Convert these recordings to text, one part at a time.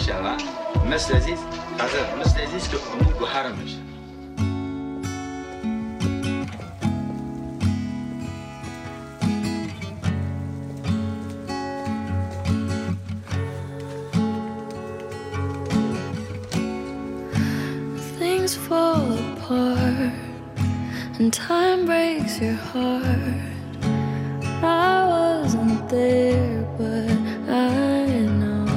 شغا مس لذيذ هذا مس لذيذ كأمو بحرمش Things fall apart and time breaks your heart. I wasn't there, but I know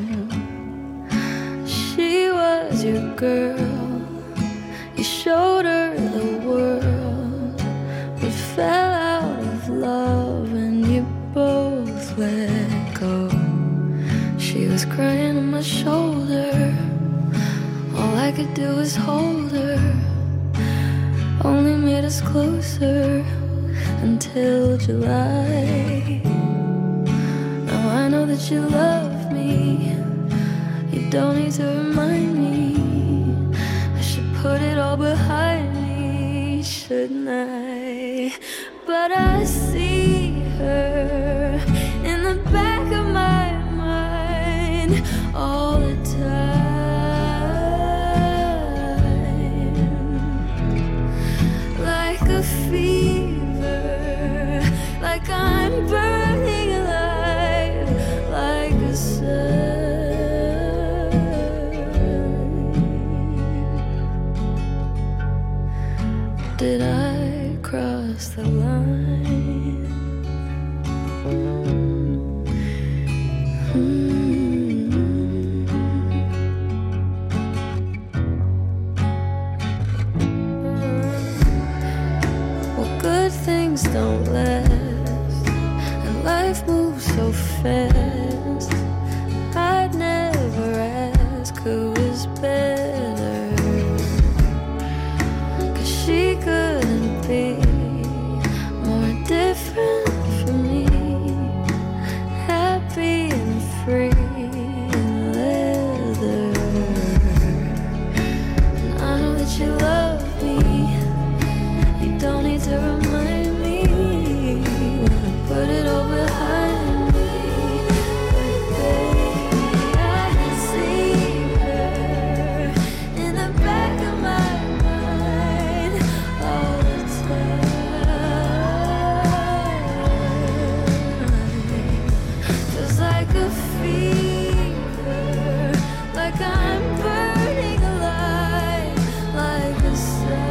she was your girl. You showed her the world, but fell out of love and you both let go. She was crying on my shoulder. All I could do was hold her. Only made us closer until July. Now I know that you love me. You don't need to remind me. I should put it all behind me, shouldn't I? But I see her in the back of my mind all the time. A fever, like I'm burning alive, like a sun. Did I cross the line? Things don't last, and life moves so fast. I'd never ask who is better, 'cause she couldn't be more different from me. Happy and free in leather. And I know that you love me. You don't need to remind me. Put it all behind me. But baby, I can see her in the back of my mind all the time. Feels like a fever, like I'm burning alive, like a sun.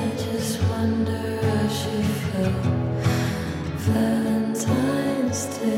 Valentine's Day.